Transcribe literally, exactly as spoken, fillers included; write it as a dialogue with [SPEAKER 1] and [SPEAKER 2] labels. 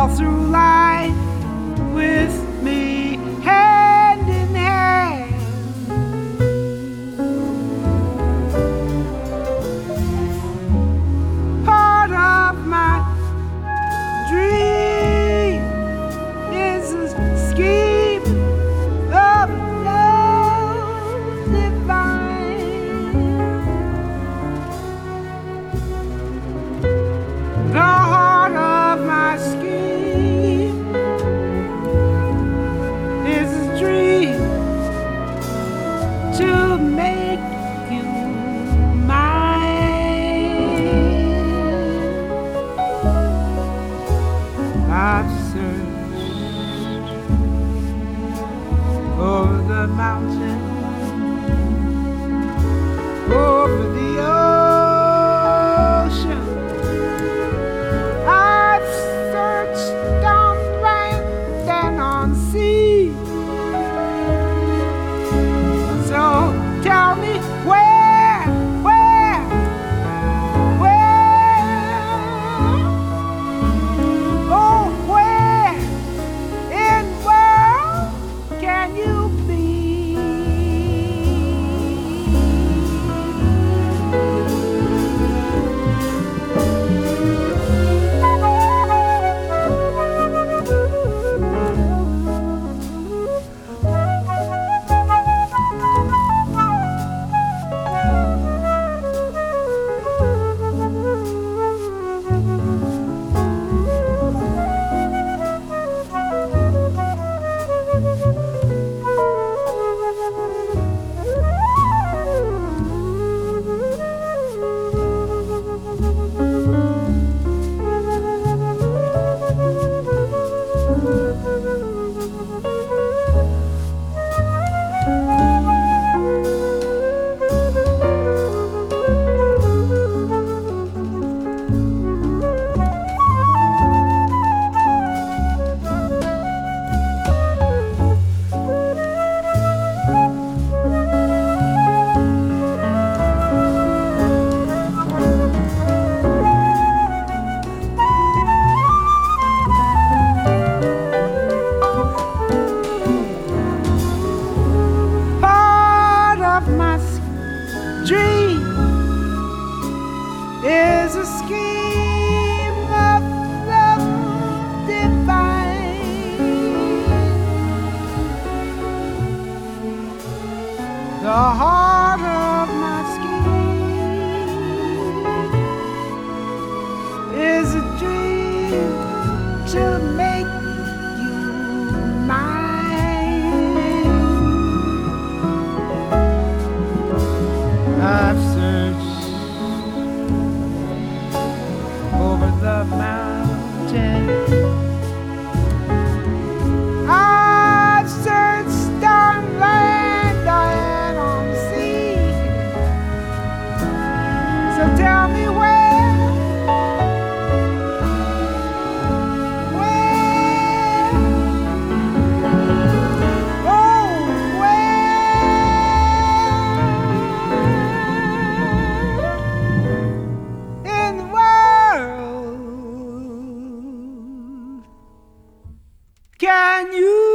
[SPEAKER 1] through life with me, hand in hand. Part of my dream is a scheme of love divine. The heart of my scheme is a dream to make you mine. I've searched over the mountain, over the ocean. I've searched on land and on sea. So tell me where, where, where, oh, where in the world can you be? Dream is a scheme of love divine. The heart of my scheme is a dream to make you mine. I've searched over the mountain. I've searched on land and on sea. So tell me where, where, oh, where in the world can you